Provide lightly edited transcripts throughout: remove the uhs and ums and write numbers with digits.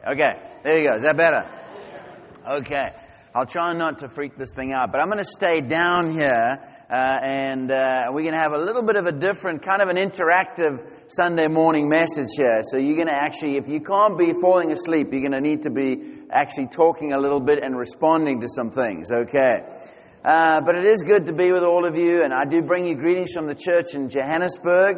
Okay, there you go. Is that better? Okay. I'll try not to freak this thing out, but I'm going to stay down here, and we're going to have a little bit of a different, kind of an interactive Sunday morning message here. So you're going to actually, if you can't be falling asleep, you're going to need to be actually talking a little bit and responding to some things, okay? But it is good to be with all of you, and I do bring you greetings from the church in Johannesburg.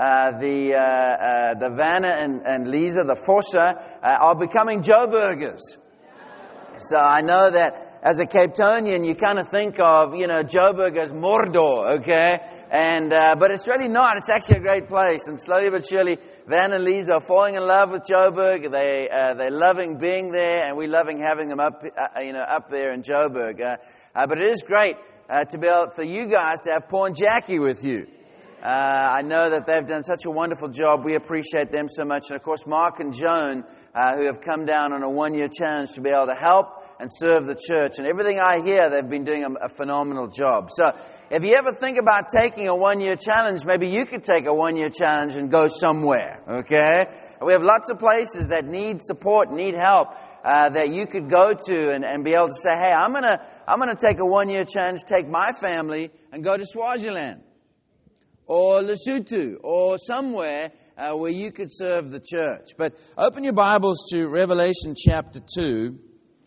The Vanna and Lisa, the Fossa, are becoming Joburgers. So I know that as a Cape Townian, you kind of think of, Joburg as Mordor, okay? But it's really not. It's actually a great place. And slowly but surely, Van and Lisa are falling in love with Joburg. They're loving being there, and we're loving having them up there in Joburg. But it is great to be able for you guys to have Paul and Jackie with you. I know that they've done such a wonderful job. We appreciate them so much. And of course, Mark and Joan, who have come down on a one-year challenge to be able to help and serve the church. And everything I hear, they've been doing a phenomenal job. So if you ever think about taking a one-year challenge, maybe you could take a one-year challenge and go somewhere, okay? We have lots of places that need support, need help, that you could go to and be able to say, hey, I'm gonna take a one-year challenge, take my family and go to Swaziland, or Lesotho, or somewhere where you could serve the church. But open your Bibles to Revelation chapter 2.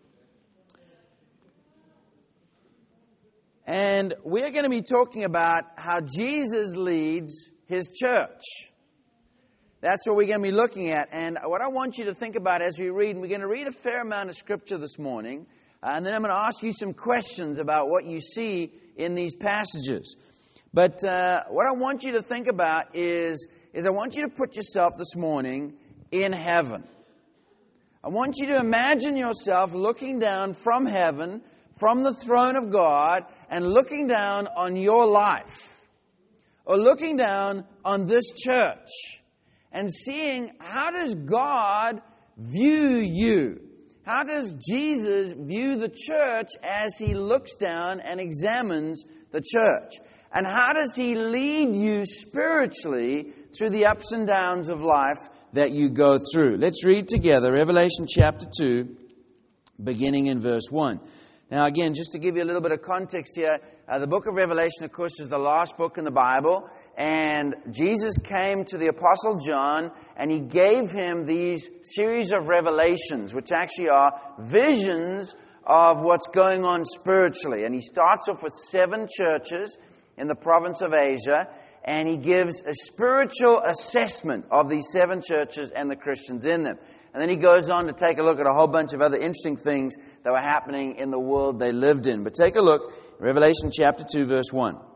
And we're going to be talking about how Jesus leads His church. That's what we're going to be looking at. And what I want you to think about as we read, and we're going to read a fair amount of Scripture this morning, and then I'm going to ask you some questions about what you see in these passages. But what I want you to think about is I want you to put yourself this morning in heaven. I want you to imagine yourself looking down from heaven, from the throne of God, and looking down on your life, or looking down on this church, and seeing how does God view you? How does Jesus view the church as He looks down and examines the church? And how does He lead you spiritually through the ups and downs of life that you go through? Let's read together Revelation chapter 2, beginning in verse 1. Now again, just to give you a little bit of context here, the book of Revelation, of course, is the last book in the Bible. And Jesus came to the Apostle John and He gave him these series of revelations, which actually are visions of what's going on spiritually. And He starts off with 7 churches in the province of Asia, and He gives a spiritual assessment of these 7 churches and the Christians in them. And then He goes on to take a look at a whole bunch of other interesting things that were happening in the world they lived in. But take a look, Revelation chapter 2, verse 1. It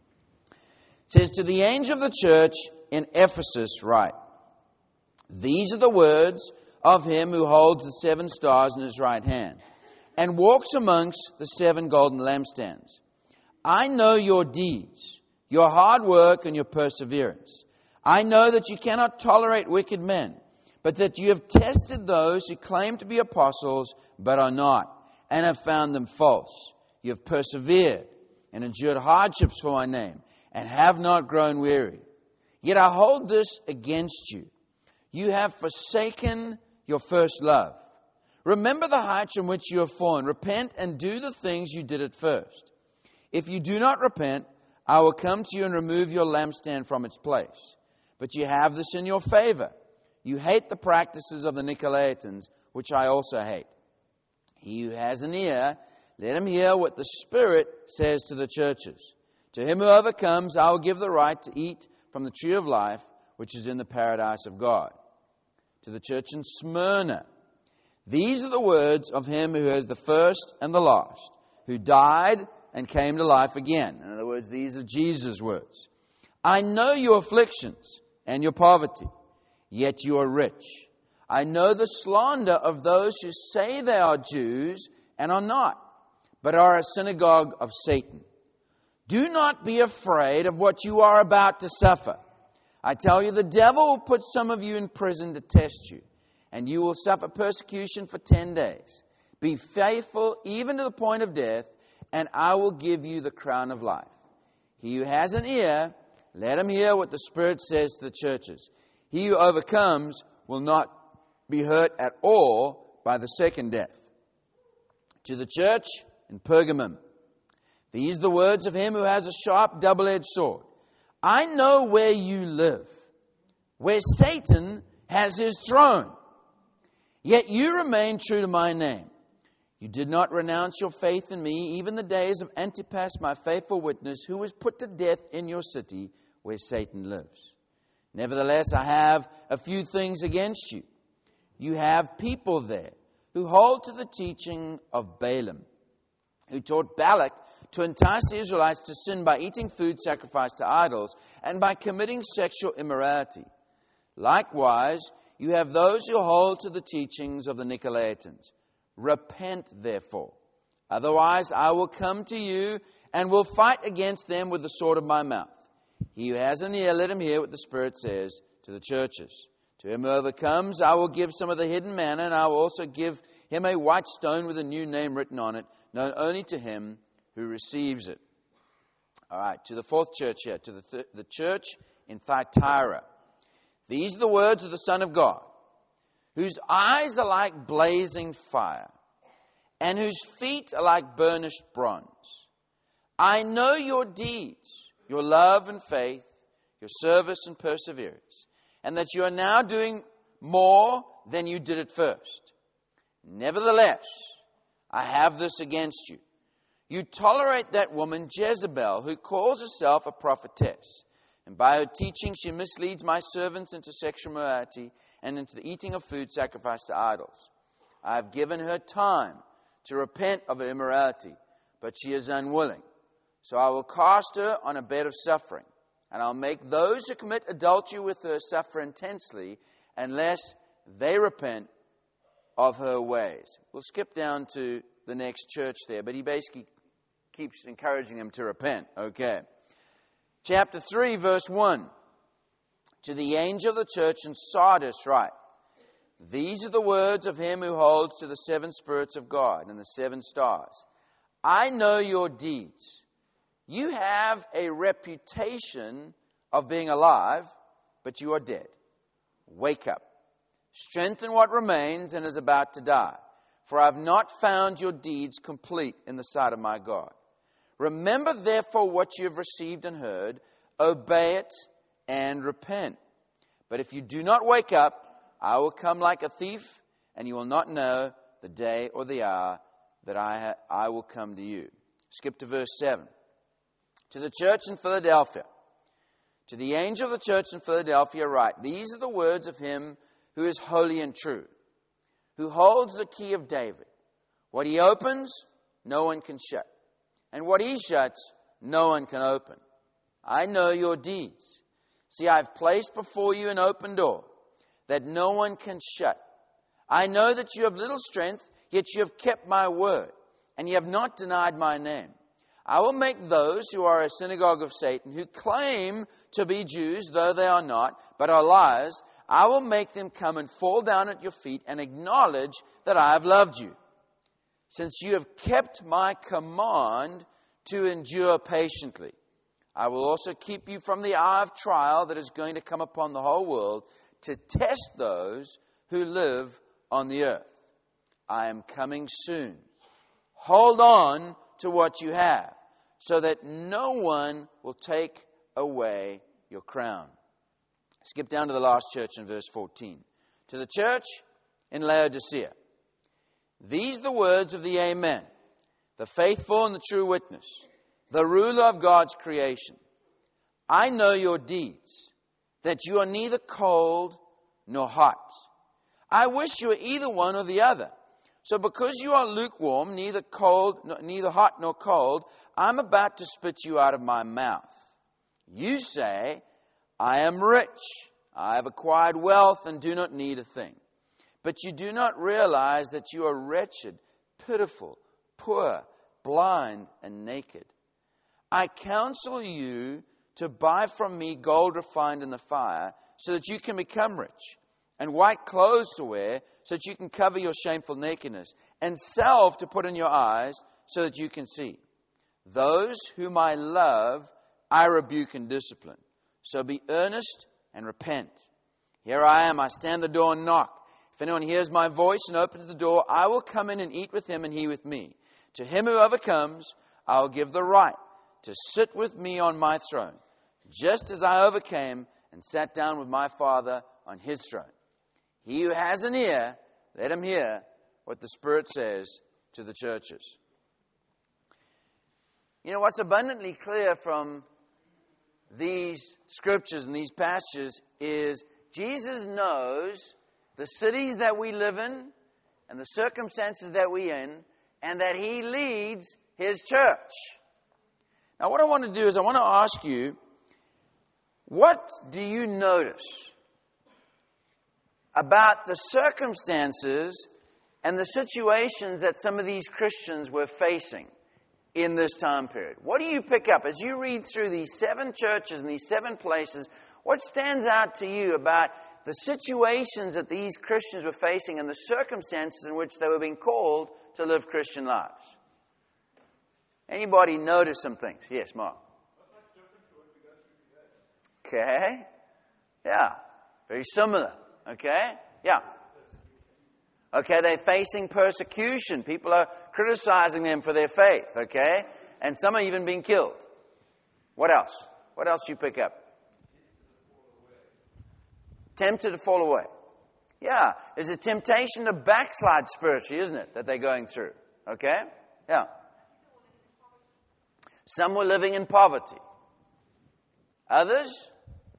says, "To the angel of the church in Ephesus write, these are the words of Him who holds the 7 stars in His right hand, and walks amongst the 7 golden lampstands. I know your deeds, your hard work and your perseverance. I know that you cannot tolerate wicked men, but that you have tested those who claim to be apostles, but are not, and have found them false. You have persevered and endured hardships for my name, and have not grown weary. Yet I hold this against you. You have forsaken your first love. Remember the heights from which you have fallen. Repent and do the things you did at first. If you do not repent, I will come to you and remove your lampstand from its place. But you have this in your favor. You hate the practices of the Nicolaitans, which I also hate. He who has an ear, let him hear what the Spirit says to the churches. To him who overcomes, I will give the right to eat from the tree of life, which is in the paradise of God. To the church in Smyrna, these are the words of Him who is the first and the last, who died and came to life again." In other words, these are Jesus' words. "I know your afflictions and your poverty, yet you are rich. I know the slander of those who say they are Jews and are not, but are a synagogue of Satan. Do not be afraid of what you are about to suffer. I tell you, the devil will put some of you in prison to test you, and you will suffer persecution for 10 days. Be faithful even to the point of death, and I will give you the crown of life. He who has an ear, let him hear what the Spirit says to the churches. He who overcomes will not be hurt at all by the second death. To the church in Pergamum, these are the words of him who has a sharp double-edged sword. I know where you live, where Satan has his throne. Yet you remain true to my name. You did not renounce your faith in me, even the days of Antipas, my faithful witness, who was put to death in your city where Satan lives. Nevertheless, I have a few things against you. You have people there who hold to the teaching of Balaam, who taught Balak to entice the Israelites to sin by eating food sacrificed to idols and by committing sexual immorality. Likewise, you have those who hold to the teachings of the Nicolaitans. Repent, therefore. Otherwise, I will come to you and will fight against them with the sword of my mouth. He who has an ear, let him hear what the Spirit says to the churches. To him who overcomes, I will give some of the hidden manna, and I will also give him a white stone with a new name written on it, known only to him who receives it. All right, to the fourth church here, to the church in Thyatira. These are the words of the Son of God, whose eyes are like blazing fire, and whose feet are like burnished bronze. I know your deeds, your love and faith, your service and perseverance, and that you are now doing more than you did at first. Nevertheless, I have this against you. You tolerate that woman Jezebel, who calls herself a prophetess. And by her teaching, she misleads my servants into sexual immorality and into the eating of food sacrificed to idols. I have given her time to repent of her immorality, but she is unwilling. So I will cast her on a bed of suffering, and I'll make those who commit adultery with her suffer intensely unless they repent of her ways. We'll skip down to the next church there, but he basically keeps encouraging them to repent. Okay. Chapter 3, verse 1. To the angel of the church in Sardis write, these are the words of him who holds to the seven spirits of God and the seven stars. I know your deeds. You have a reputation of being alive, but you are dead. Wake up. Strengthen what remains and is about to die. For I have not found your deeds complete in the sight of my God. Remember therefore what you have received and heard. Obey it and repent. But if you do not wake up, I will come like a thief, and you will not know the day or the hour that I will come to you. Skip to verse 7. To the church in Philadelphia. To the angel of the church in Philadelphia write, these are the words of him who is holy and true, who holds the key of David. What he opens, no one can shut. And what he shuts, no one can open. I know your deeds. See, I have placed before you an open door that no one can shut. I know that you have little strength, yet you have kept my word, and you have not denied my name. I will make those who are a synagogue of Satan, who claim to be Jews, though they are not, but are liars, I will make them come and fall down at your feet and acknowledge that I have loved you. Since you have kept my command to endure patiently, I will also keep you from the hour of trial that is going to come upon the whole world to test those who live on the earth. I am coming soon. Hold on to what you have, so that no one will take away your crown. Skip down to the last church in verse 14. To the church in Laodicea. These are the words of the Amen, the faithful and the true witness, the ruler of God's creation. I know your deeds, that you are neither cold nor hot. I wish you were either one or the other. So because you are lukewarm, neither hot nor cold, I'm about to spit you out of my mouth. You say, I am rich, I have acquired wealth and do not need a thing. But you do not realize that you are wretched, pitiful, poor, blind, and naked. I counsel you to buy from me gold refined in the fire, so that you can become rich, and white clothes to wear, so that you can cover your shameful nakedness, and salve to put in your eyes, so that you can see. Those whom I love, I rebuke and discipline. So be earnest and repent. Here I am, I stand at the door and knock. If anyone hears my voice and opens the door, I will come in and eat with him and he with me. To him who overcomes, I will give the right to sit with me on my throne, just as I overcame and sat down with my Father on his throne. He who has an ear, let him hear what the Spirit says to the churches. You know, what's abundantly clear from these scriptures and these passages is Jesus knows the cities that we live in and the circumstances that we're in, and that he leads his church. Now, what I want to do is I want to ask you, what do you notice about the circumstances and the situations that some of these Christians were facing in this time period? What do you pick up as you read through these 7 churches and these 7 places? What stands out to you about the situations that these Christians were facing and the circumstances in which they were being called to live Christian lives? Anybody notice some things? Yes, Mark. Okay. Yeah. Very similar. Okay. Yeah. Okay, they're facing persecution. People are criticizing them for their faith. Okay. And some are even being killed. What else? What else do you pick up? Tempted to fall away. Yeah. There's a temptation to backslide spiritually, isn't it, that they're going through? Okay. Yeah. Some were living in poverty. Others,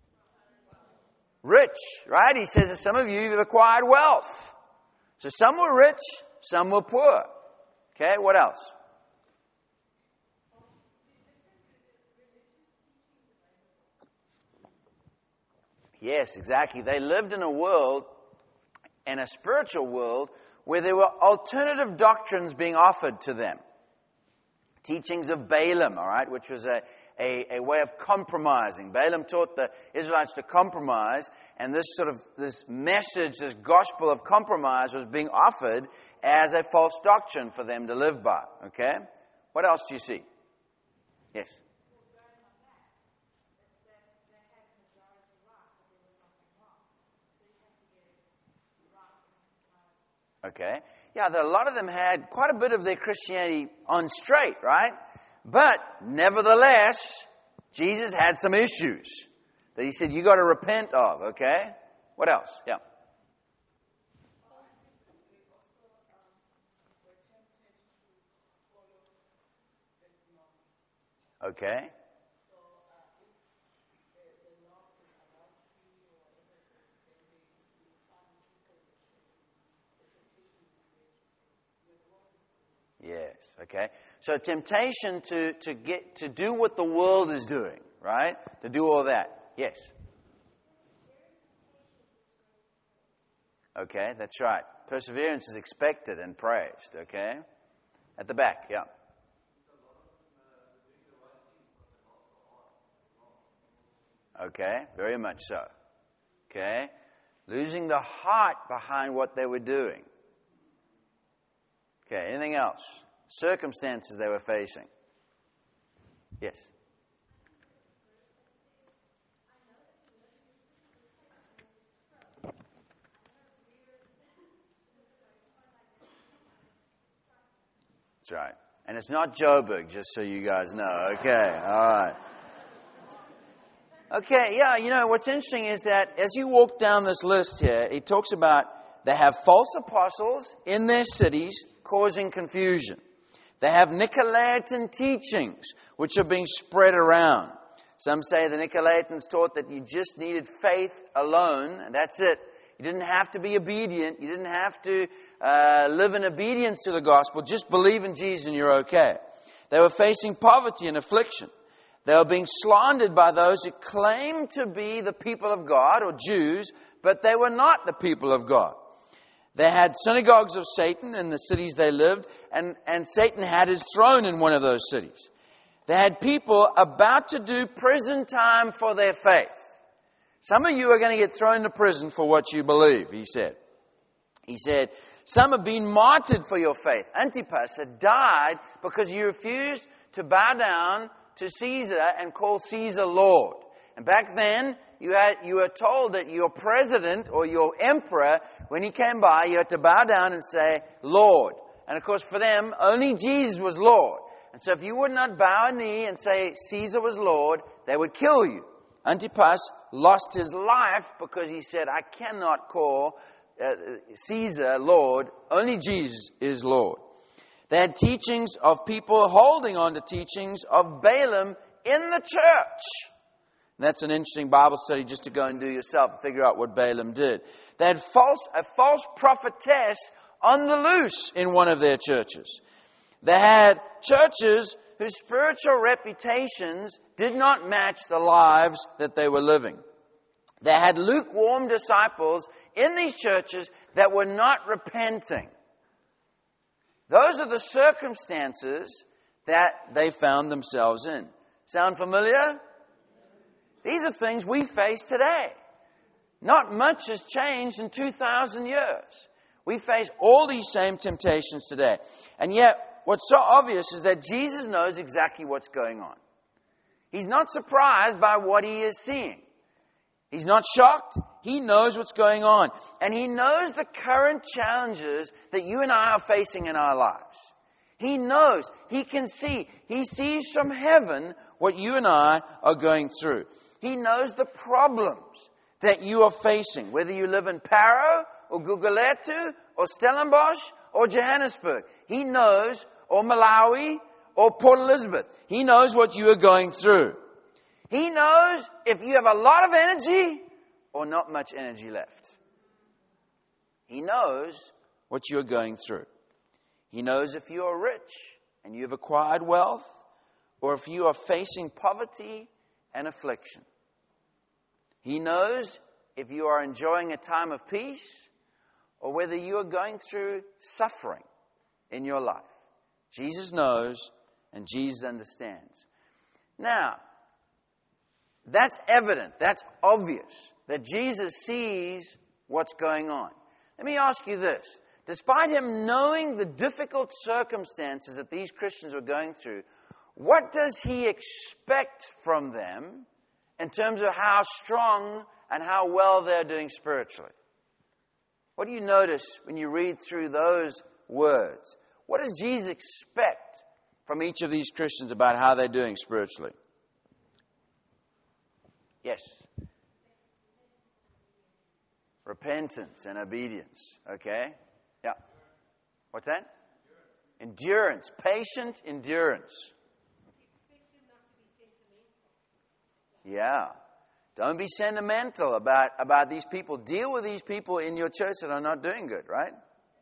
rich, right? He says that some of you have acquired wealth. So some were rich, some were poor. Okay, what else? Yes, exactly. They lived in a world, in a spiritual world, where there were alternative doctrines being offered to them. Teachings of Balaam, all right, which was a way of compromising. Balaam taught the Israelites to compromise, and this message, this gospel of compromise was being offered as a false doctrine for them to live by. Okay? What else do you see? Yes. Okay. Yeah, a lot of them had quite a bit of their Christianity on straight, right? But nevertheless, Jesus had some issues that he said you got to repent of, okay? What else? Yeah. Okay. Yes, okay. So temptation to do what the world is doing, right? To do all that. Yes. Okay, that's right. Perseverance is expected and praised, okay? At the back, yeah. Okay, very much so. Okay? Losing the heart behind what they were doing. Okay, anything else? Circumstances they were facing. Yes. That's right. And it's not Joburg, just so you guys know. Okay, all right. Okay, yeah, you know, what's interesting is that as you walk down this list here, it talks about they have false apostles in their cities causing confusion. They have Nicolaitan teachings which are being spread around. Some say the Nicolaitans taught that you just needed faith alone, and that's it. You didn't have to be obedient. You didn't have to live in obedience to the gospel. Just believe in Jesus and you're okay. They were facing poverty and affliction. They were being slandered by those who claimed to be the people of God, or Jews, but they were not the people of God. They had synagogues of Satan in the cities they lived, and Satan had his throne in one of those cities. They had people about to do prison time for their faith. Some of you are going to get thrown to prison for what you believe, he said. He said, some have been martyred for your faith. Antipas had died because you refused to bow down to Caesar and call Caesar Lord. And back then, you were told that your president or your emperor, when he came by, you had to bow down and say, Lord. And of course, for them, only Jesus was Lord. And so if you would not bow a knee and say Caesar was Lord, they would kill you. Antipas lost his life because he said, I cannot call Caesar Lord. Only Jesus is Lord. They had teachings of people holding on to teachings of Balaam in the church. And that's an interesting Bible study just to go and do yourself and figure out what Balaam did. They had a false prophetess on the loose in one of their churches. They had churches whose spiritual reputations did not match the lives that they were living. They had lukewarm disciples in these churches that were not repenting. Those are the circumstances that they found themselves in. Sound familiar? These are things we face today. Not much has changed in 2,000 years. We face all these same temptations today. And yet, what's so obvious is that Jesus knows exactly what's going on. He's not surprised by what he is seeing. He's not shocked. He knows what's going on. And he knows the current challenges that you and I are facing in our lives. He knows. He can see. He sees from heaven what you and I are going through. He knows the problems that you are facing, whether you live in Paro or Guguletu or Stellenbosch or Johannesburg. He knows, or Malawi or Port Elizabeth. He knows what you are going through. He knows if you have a lot of energy or not much energy left. He knows what you are going through. He knows if you are rich and you have acquired wealth, or if you are facing poverty and affliction. He knows if you are enjoying a time of peace, or whether you are going through suffering in your life. Jesus knows, and Jesus understands. Now, that's evident, that's obvious, that Jesus sees what's going on. Let me ask you this. Despite him knowing the difficult circumstances that these Christians were going through, what does he expect from them in terms of how strong and how well they're doing spiritually? What do you notice when you read through those words? What does Jesus expect from each of these Christians about how they're doing spiritually? Yes. Repentance and obedience. Okay? Yeah. What's that? Endurance. Patient endurance. Yeah. Don't be sentimental about these people. Deal with these people in your church that are not doing good, right?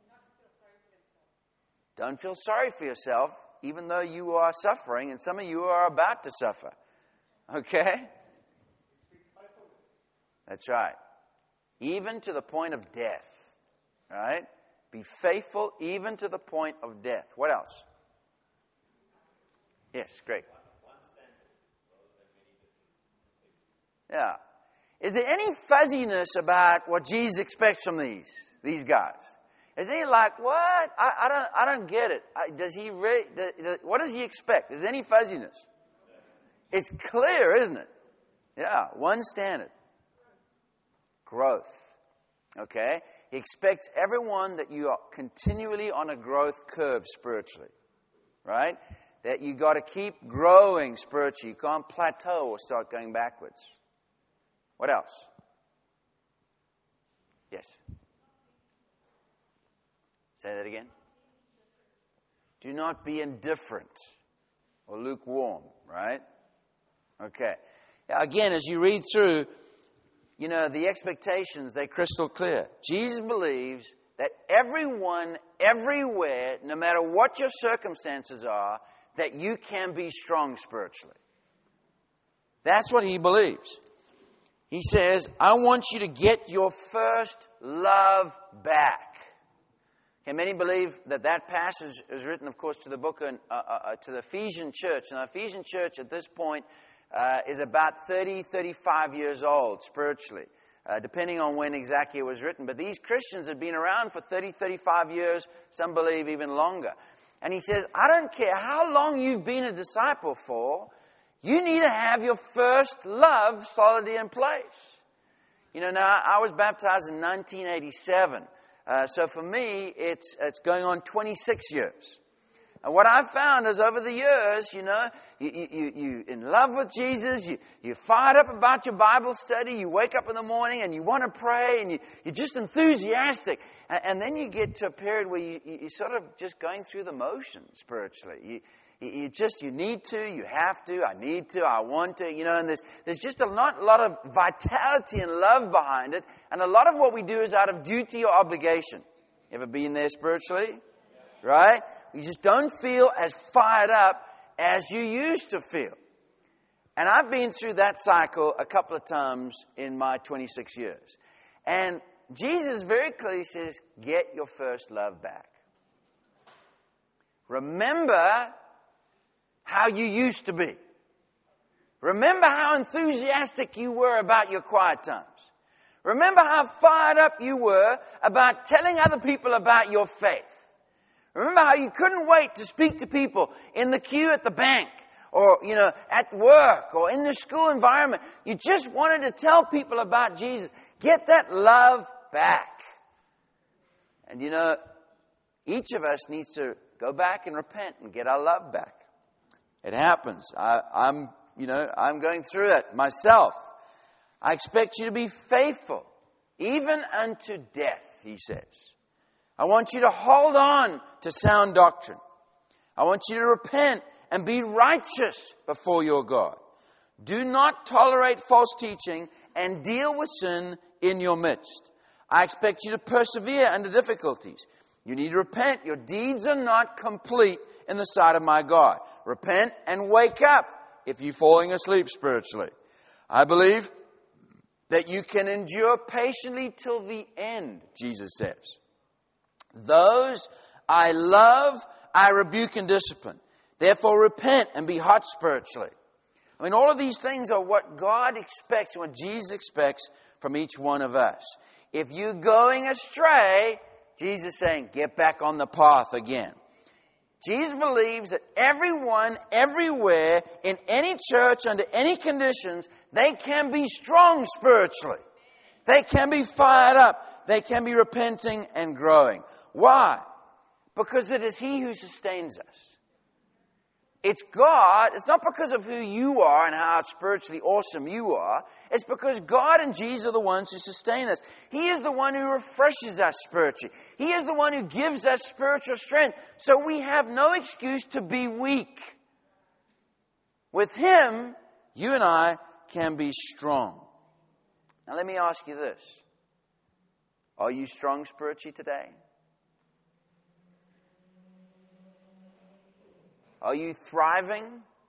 Don't feel sorry for yourself, even though you are suffering, and some of you are about to suffer. Okay? That's right. Even to the point of death. Right? Be faithful even to the point of death. What else? Yes, great. Yeah. Is there any fuzziness about what Jesus expects from these guys? Is he like, what? I don't get it. What does he expect? Is there any fuzziness? It's clear, isn't it? Yeah, one standard. Growth. Okay? He expects everyone that you are continually on a growth curve spiritually. Right? That you got to keep growing spiritually. You can't plateau or start going backwards. What else? Yes. Say that again. Do not be indifferent or lukewarm, right? Okay. Now, again, as you read through, the expectations, they're crystal clear. Jesus believes that everyone, everywhere, no matter what your circumstances are, that you can be strong spiritually. That's what he believes. He says, I want you to get your first love back. Okay, many believe that passage is written, of course, to the book to the Ephesian church. Now, the Ephesian church at this point is about 35 years old spiritually, depending on when exactly it was written. But these Christians had been around for 35 years, some believe even longer. And he says, I don't care how long you've been a disciple for, You need to have your first love solidly in place. You know, now I was baptized in 1987. So for me, it's going on 26 years. And what I've found is over the years, you know, you in love with Jesus, you're fired up about your Bible study, you wake up in the morning and you want to pray and you're just enthusiastic. And then you get to a period where you're sort of just going through the motions spiritually. You need to, you have to, I need to, I want to, you know, and there's just a lot of vitality and love behind it. And a lot of what we do is out of duty or obligation. You ever been there spiritually? Right? You just don't feel as fired up as you used to feel. And I've been through that cycle a couple of times in my 26 years. And Jesus very clearly says, get your first love back. Remember how you used to be. Remember how enthusiastic you were about your quiet times. Remember how fired up you were about telling other people about your faith. Remember how you couldn't wait to speak to people in the queue at the bank or, you know, at work or in the school environment. You just wanted to tell people about Jesus. Get that love back. And, you know, each of us needs to go back and repent and get our love back. It happens. I'm going through it myself. I expect you to be faithful, even unto death, he says. I want you to hold on to sound doctrine. I want you to repent and be righteous before your God. Do not tolerate false teaching and deal with sin in your midst. I expect you to persevere under difficulties. You need to repent. Your deeds are not complete in the sight of my God. Repent and wake up if you're falling asleep spiritually. I believe that you can endure patiently till the end, Jesus says. Those I love, I rebuke and discipline. Therefore repent and be hot spiritually. I mean, all of these things are what God expects and what Jesus expects from each one of us. If you're going astray, Jesus is saying, get back on the path again. Jesus believes that everyone, everywhere, in any church, under any conditions, they can be strong spiritually. They can be fired up. They can be repenting and growing. Why? Because it is He who sustains us. It's God. It's not because of who you are and how spiritually awesome you are. It's because God and Jesus are the ones who sustain us. He is the one who refreshes us spiritually. He is the one who gives us spiritual strength. So we have no excuse to be weak. With Him, you and I can be strong. Now let me ask you this. Are you strong spiritually today? Are you thriving?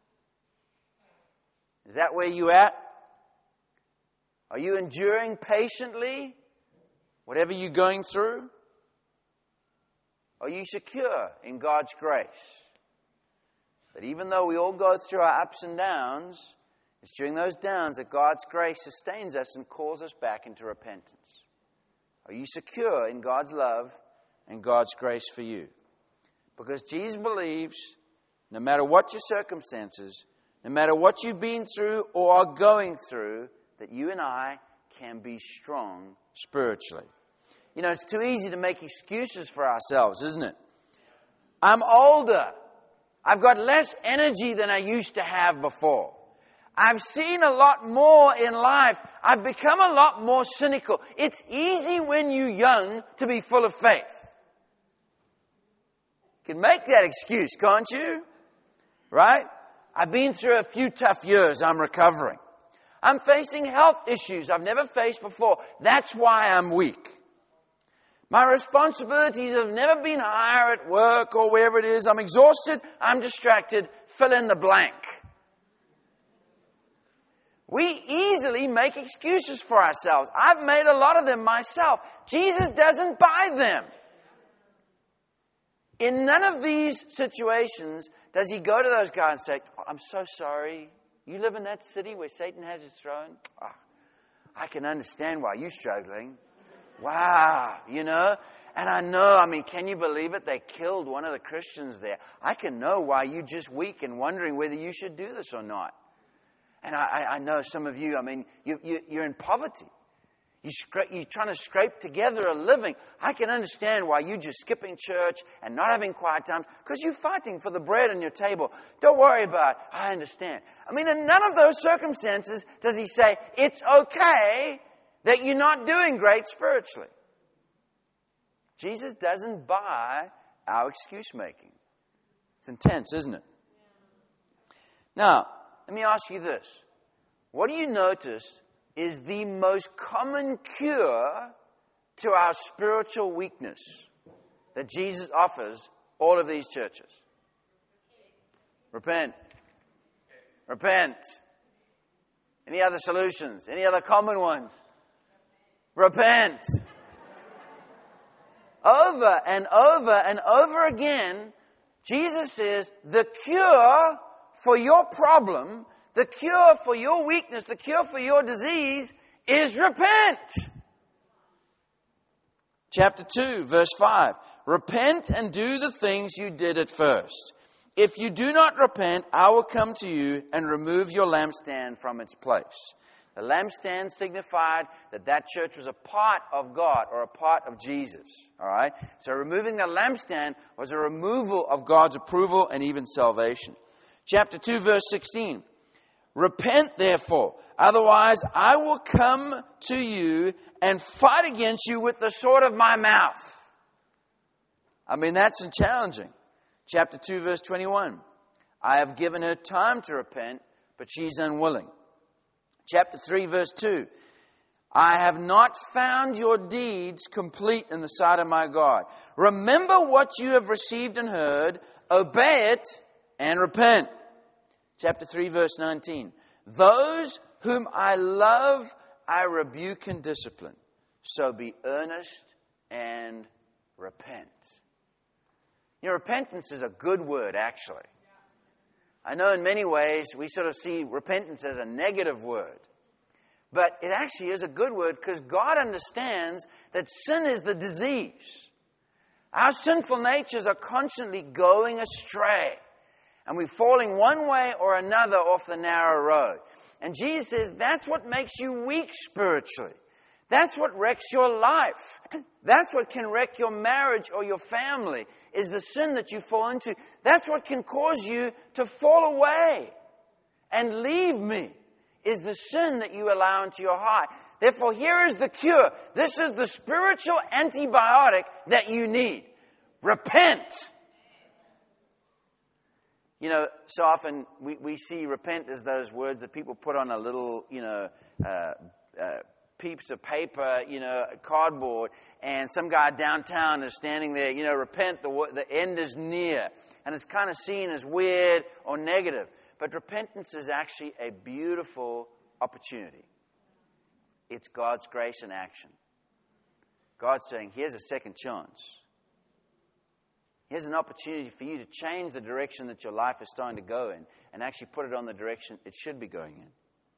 Is that where you're at? Are you enduring patiently whatever you're going through? Are you secure in God's grace? That even though we all go through our ups and downs, it's during those downs that God's grace sustains us and calls us back into repentance. Are you secure in God's love and God's grace for you? Because Jesus believes no matter what your circumstances, no matter what you've been through or are going through, that you and I can be strong spiritually. You know, it's too easy to make excuses for ourselves, isn't it? I'm older. I've got less energy than I used to have before. I've seen a lot more in life. I've become a lot more cynical. It's easy when you're young to be full of faith. You can make that excuse, can't you? Right? I've been through a few tough years. I'm recovering. I'm facing health issues I've never faced before. That's why I'm weak. My responsibilities have never been higher at work or wherever it is. I'm exhausted. I'm distracted. Fill in the blank. We easily make excuses for ourselves. I've made a lot of them myself. Jesus doesn't buy them. In none of these situations does He go to those guys and say, oh, I'm so sorry. You live in that city where Satan has his throne? Oh, I can understand why you're struggling. Wow, you know. And I know, can you believe it? They killed one of the Christians there. I can know why you're just weak and wondering whether you should do this or not. And I know some of you, I mean, you're in poverty. You're trying to scrape together a living. I can understand why you're just skipping church and not having quiet times, because you're fighting for the bread on your table. Don't worry about it. I understand. I mean, in none of those circumstances does he say, it's okay that you're not doing great spiritually. Jesus doesn't buy our excuse making. It's intense, isn't it? Now, let me ask you this. What do you notice is the most common cure to our spiritual weakness that Jesus offers all of these churches? Repent. Repent. Any other solutions? Any other common ones? Repent. Over and over and over again, Jesus says the cure for your problem, the cure for your weakness, the cure for your disease is repent. Chapter 2, verse 5. Repent and do the things you did at first. If you do not repent, I will come to you and remove your lampstand from its place. The lampstand signified that church was a part of God or a part of Jesus. All right? So removing the lampstand was a removal of God's approval and even salvation. Chapter 2, verse 16. Repent, therefore, otherwise I will come to you and fight against you with the sword of my mouth. I mean, that's challenging. Chapter 2, verse 21. I have given her time to repent, but she's unwilling. Chapter 3, verse 2. I have not found your deeds complete in the sight of my God. Remember what you have received and heard, obey it, and repent. Chapter 3, verse 19. Those whom I love, I rebuke and discipline. So be earnest and repent. You know, repentance is a good word, actually. I know in many ways we sort of see repentance as a negative word. But it actually is a good word because God understands that sin is the disease. Our sinful natures are constantly going astray. And we're falling one way or another off the narrow road. And Jesus says that's what makes you weak spiritually. That's what wrecks your life. That's what can wreck your marriage or your family, is the sin that you fall into. That's what can cause you to fall away and leave me, is the sin that you allow into your heart. Therefore, here is the cure. This is the spiritual antibiotic that you need. Repent. You know, so often we see repent as those words that people put on a little, piece of paper, cardboard, and some guy downtown is standing there, repent, the end is near. And it's kind of seen as weird or negative. But repentance is actually a beautiful opportunity. It's God's grace in action. God's saying, here's a second chance. Here's an opportunity for you to change the direction that your life is starting to go in and actually put it on the direction it should be going in.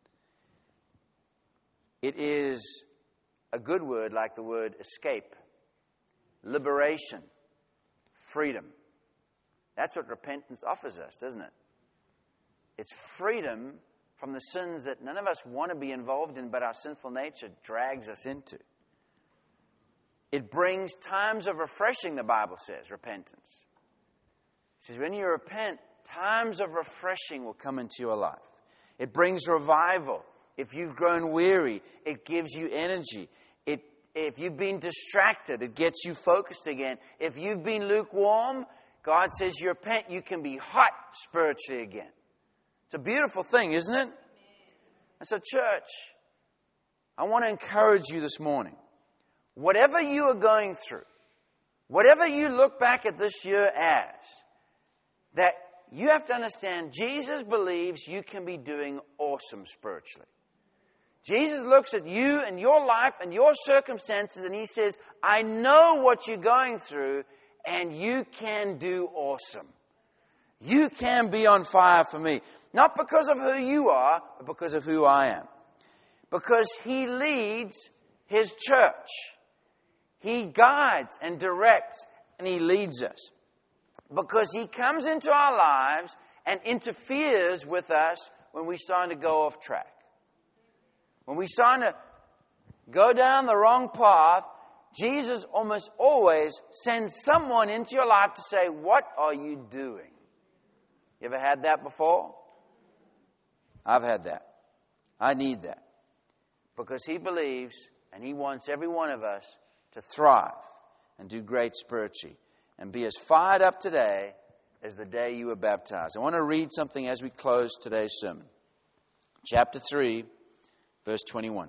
It is a good word like the word escape, liberation, freedom. That's what repentance offers us, doesn't it? It's freedom from the sins that none of us want to be involved in, but our sinful nature drags us into. It brings times of refreshing, the Bible says, repentance. It says when you repent, times of refreshing will come into your life. It brings revival. If you've grown weary, it gives you energy. If you've been distracted, it gets you focused again. If you've been lukewarm, God says you repent, you can be hot spiritually again. It's a beautiful thing, isn't it? And so, church, I want to encourage you this morning. Whatever you are going through, whatever you look back at this year as, that you have to understand Jesus believes you can be doing awesome spiritually. Jesus looks at you and your life and your circumstances and He says, I know what you're going through and you can do awesome. You can be on fire for me. Not because of who you are, but because of who I am. Because He leads His church. He guides and directs and He leads us. Because He comes into our lives and interferes with us when we start to go off track. When we start to go down the wrong path, Jesus almost always sends someone into your life to say, what are you doing? You ever had that before? I've had that. I need that. Because He believes and He wants every one of us to thrive and do great spiritually and be as fired up today as the day you were baptized. I want to read something as we close today's sermon. Chapter 3, verse 21.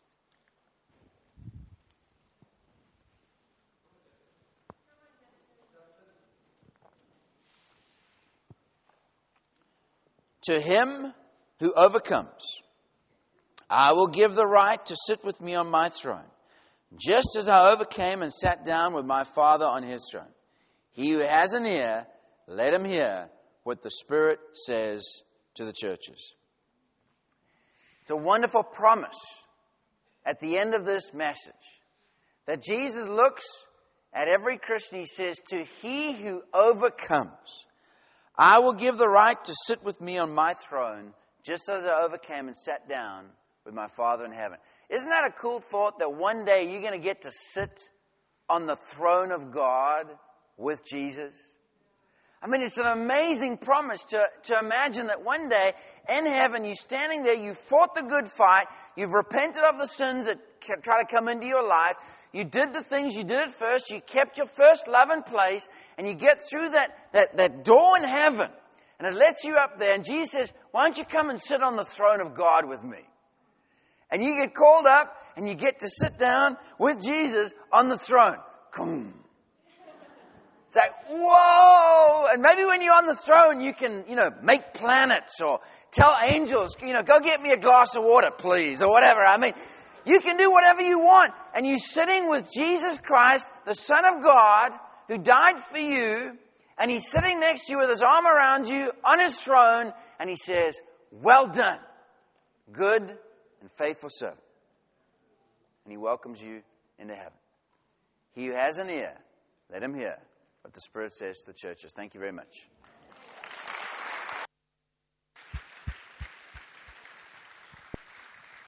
To him who overcomes, I will give the right to sit with me on my throne, just as I overcame and sat down with my Father on His throne. He who has an ear, let him hear what the Spirit says to the churches. It's a wonderful promise at the end of this message that Jesus looks at every Christian. He says, to he who overcomes, I will give the right to sit with me on my throne, just as I overcame and sat down with my Father in heaven. Isn't that a cool thought that one day you're going to get to sit on the throne of God with Jesus? I mean, it's an amazing promise to imagine that one day in heaven you're standing there, you fought the good fight, you've repented of the sins that try to come into your life, you did the things you did at first, you kept your first love in place, and you get through that door in heaven, and it lets you up there, and Jesus says, why don't you come and sit on the throne of God with me? And you get called up, and you get to sit down with Jesus on the throne. Come. It's like, whoa! And maybe when you're on the throne, you can, make planets or tell angels, go get me a glass of water, please, or whatever. I mean, you can do whatever you want. And you're sitting with Jesus Christ, the Son of God, who died for you, and He's sitting next to you with His arm around you on His throne, and He says, well done, good and faithful servant. And He welcomes you into heaven. He who has an ear, let him hear what the Spirit says to the churches. Thank you very much.